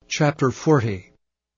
Chapter 40.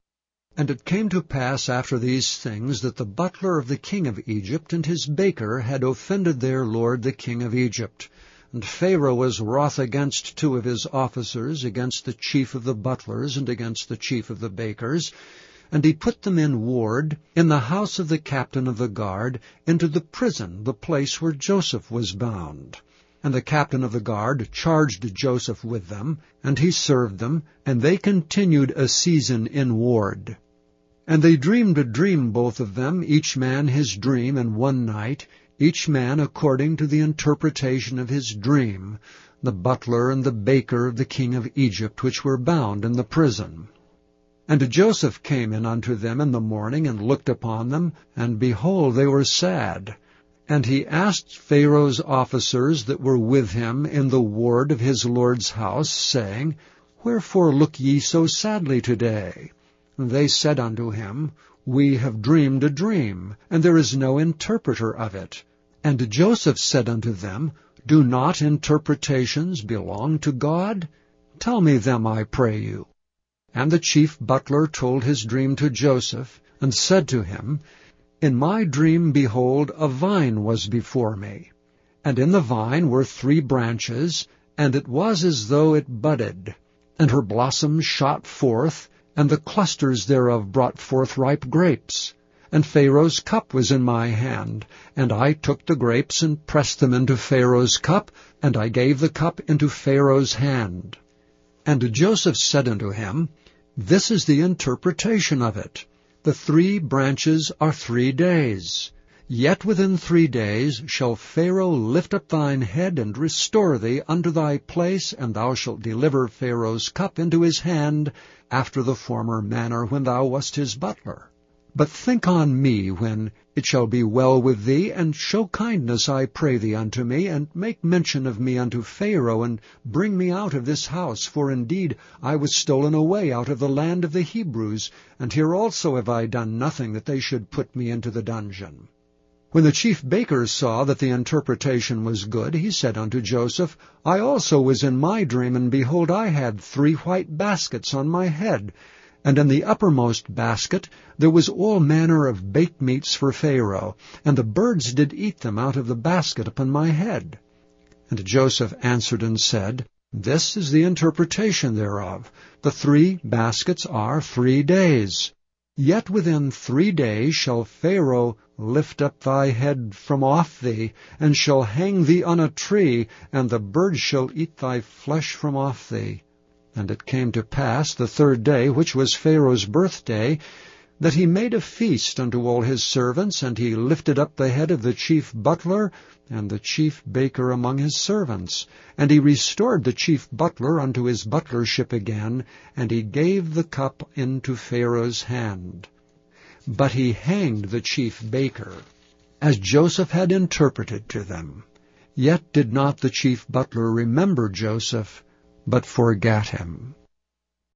And it came to pass after these things that the butler of the king of Egypt and his baker had offended their lord the king of Egypt. And Pharaoh was wroth against two of his officers, against the chief of the butlers and against the chief of the bakers. And he put them in ward in the house of the captain of the guard, into the prison, the place where Joseph was bound. And the captain of the guard charged Joseph with them, and he served them, and they continued a season in ward. And they dreamed a dream, both of them, each man his dream in one night, each man according to the interpretation of his dream, the butler and the baker of the king of Egypt, which were bound in the prison. And Joseph came in unto them in the morning, and looked upon them, and behold, they were sad. And he asked Pharaoh's officers that were with him in the ward of his lord's house, saying, Wherefore look ye so sadly today? And they said unto him, We have dreamed a dream, and there is no interpreter of it. And Joseph said unto them, Do not interpretations belong to God? Tell me them, I pray you. And the chief butler told his dream to Joseph, and said to him, In my dream, behold, a vine was before me. And in the vine were 3 branches, and it was as though it budded. And her blossoms shot forth, and the clusters thereof brought forth ripe grapes. And Pharaoh's cup was in my hand, and I took the grapes and pressed them into Pharaoh's cup, and I gave the cup into Pharaoh's hand. And Joseph said unto him, This is the interpretation of it. The 3 branches are 3 days. Yet within 3 days shall Pharaoh lift up thine head, and restore thee unto thy place, and thou shalt deliver Pharaoh's cup into his hand, after the former manner when thou wast his butler. But think on me when it shall be well with thee, and show kindness, I pray thee, unto me, and make mention of me unto Pharaoh, and bring me out of this house. For indeed I was stolen away out of the land of the Hebrews, and here also have I done nothing that they should put me into the dungeon. When the chief baker saw that the interpretation was good, he said unto Joseph, I also was in my dream, and behold, I had 3 white baskets on my head, and in the uppermost basket there was all manner of baked meats for Pharaoh, and the birds did eat them out of the basket upon my head. And Joseph answered and said, This is the interpretation thereof. The 3 baskets are 3 days. Yet within 3 days shall Pharaoh lift up thy head from off thee, and shall hang thee on a tree, and the birds shall eat thy flesh from off thee. And it came to pass the 3rd day, which was Pharaoh's birthday, that he made a feast unto all his servants, and he lifted up the head of the chief butler and the chief baker among his servants. And he restored the chief butler unto his butlership again, and he gave the cup into Pharaoh's hand. But he hanged the chief baker, as Joseph had interpreted to them. Yet did not the chief butler remember Joseph, but forgat him.